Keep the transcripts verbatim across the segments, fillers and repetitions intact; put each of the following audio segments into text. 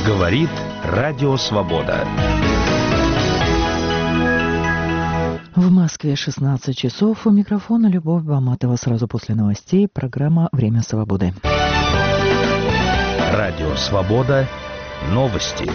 Говорит Радио Свобода. В Москве шестнадцать часов. У микрофона Любовь Баматова. Сразу после новостей программа «Время свободы». Радио Свобода. Новости.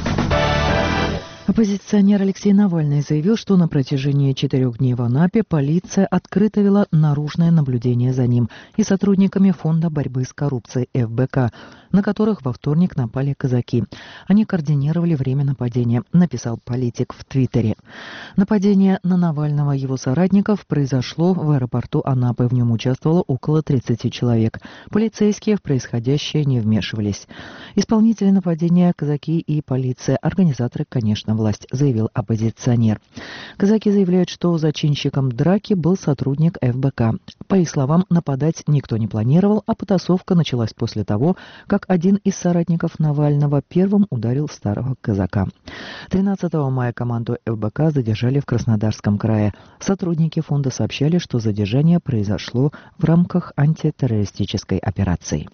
Оппозиционер Алексей Навальный заявил, что на протяжении четырех дней в Анапе полиция открыто вела наружное наблюдение за ним и сотрудниками Фонда борьбы с коррупцией эф бэ ка, на которых во вторник напали казаки. Они координировали время нападения, написал политик в Твиттере. Нападение на Навального и его соратников произошло в аэропорту Анапы. В нем участвовало около тридцати человек. Полицейские в происходящее не вмешивались. Исполнители нападения – казаки и полиция. Организаторы, конечно, власть, заявил оппозиционер. Казаки заявляют, что зачинщиком драки был сотрудник эф бэ ка. По их словам, нападать никто не планировал, а потасовка началась после того, как один из соратников Навального первым ударил старого казака. тринадцатого мая команду эф бэ ка задержали в Краснодарском крае. Сотрудники фонда сообщали, что задержание произошло в рамках антитеррористической операции.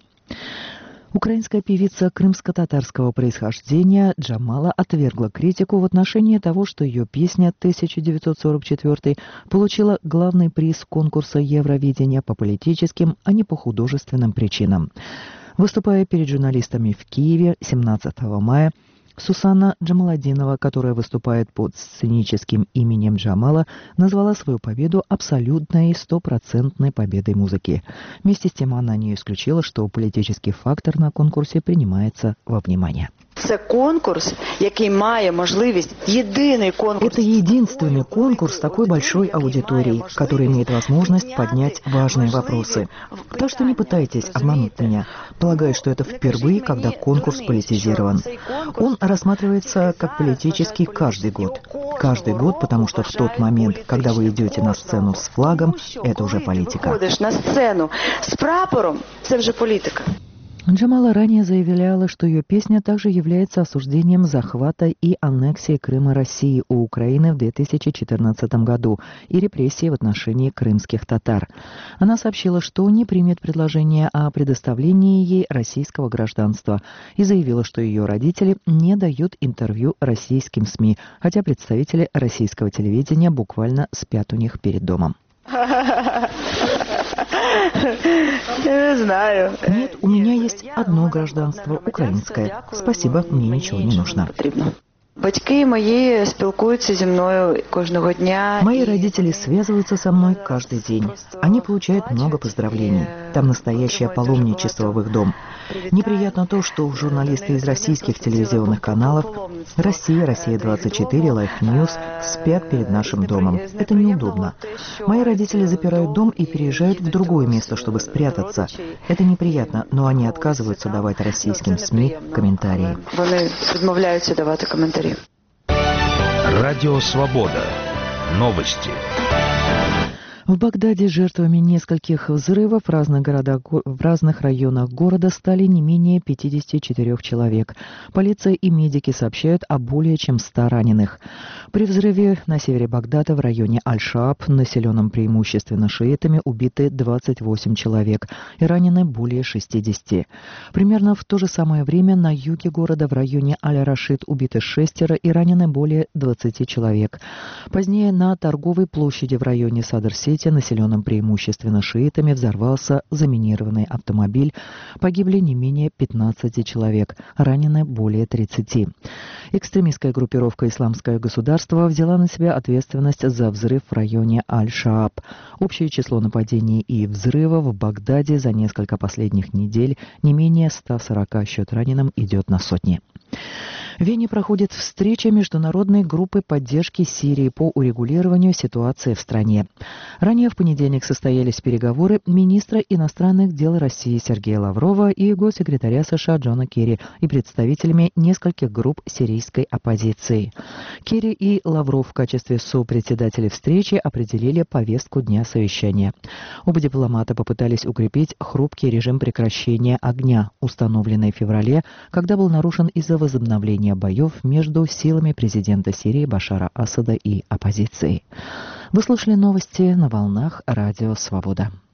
Украинская певица крымско-татарского происхождения Джамала отвергла критику в отношении того, что ее песня тысяча девятьсот сорок четвёртый получила главный приз конкурса Евровидения по политическим, а не по художественным причинам. Выступая перед журналистами в Киеве семнадцатого мая, Сусанна Джамаладинова, которая выступает под сценическим именем Джамала, назвала свою победу абсолютной и стопроцентной победой музыки. Вместе с тем она не исключила, что политический фактор на конкурсе принимается во внимание. Це конкурс, який має можливість, єдиний конкурс. Это единственный конкурс такой большой аудитории, который имеет возможность поднять важные вопросы. Так что не пытайтесь обмануть меня. Полагаю, что это впервые, когда конкурс политизирован. Он рассматривается как политический каждый год. Каждый год, потому что в тот момент, когда вы идете на сцену с флагом, это уже политика. Выходишь на сцену с прапором, это уже политика. Джамала ранее заявляла, что ее песня также является осуждением захвата и аннексии Крыма России у Украины в две тысячи четырнадцатом году и репрессий в отношении крымских татар. Она сообщила, что не примет предложение о предоставлении ей российского гражданства и заявила, что ее родители не дают интервью российским СМИ, хотя представители российского телевидения буквально спят у них перед домом. Не знаю. Нет, у меня есть одно гражданство, украинское. Спасибо, мне ничего не нужно. Батьки мої спілкуються зі мною кожного дня. Мои родители связываются со мной каждый день. Они получают много поздравлений. Там настоящее паломничество в их дом. Неприятно то, что журналисты из российских телевизионных каналов «Россия», «Россия-двадцать четыре», «Life News» спят перед нашим домом. Это неудобно. Мои родители запирают дом и переезжают в другое место, чтобы спрятаться. Это неприятно, но они отказываются давать российским СМИ комментарии. Вони відмовляються давати коментарі. Радио Свобода. Новости. В Багдаде жертвами нескольких взрывов в разных, городах, в разных районах города стали не менее пятидесяти четырёх человек. Полиция и медики сообщают о более чем ста раненых. При взрыве на севере Багдада в районе Аль-Шааб, населенном преимущественно шиитами, убиты двадцать восемь человек и ранены более шестидесяти. Примерно в то же самое время на юге города в районе Аль-Рашид убиты шестеро и ранены более двадцати человек. Позднее на торговой площади в районе Садр-Сити, населенном преимущественно шиитами, взорвался заминированный автомобиль. Погибли не менее пятнадцати человек, ранены более тридцати. Экстремистская группировка «Исламское государство» взяла на себя ответственность за взрыв в районе Аль-Шааб. Общее число нападений и взрывов в Багдаде за несколько последних недель не менее ста сорока, счет раненым идет на сотни. В Вене проходит встреча международной группы поддержки Сирии по урегулированию ситуации в стране. Ранее в понедельник состоялись переговоры министра иностранных дел России Сергея Лаврова и госсекретаря США Джона Керри и представителями нескольких групп сирийской оппозиции. Керри и Лавров в качестве сопредседателей встречи определили повестку дня совещания. Оба дипломата попытались укрепить хрупкий режим прекращения огня, установленный в феврале, когда был нарушен из-за возобновления боев между силами президента Сирии Башара Асада и оппозицией. Вы слушали новости на волнах Радио Свобода.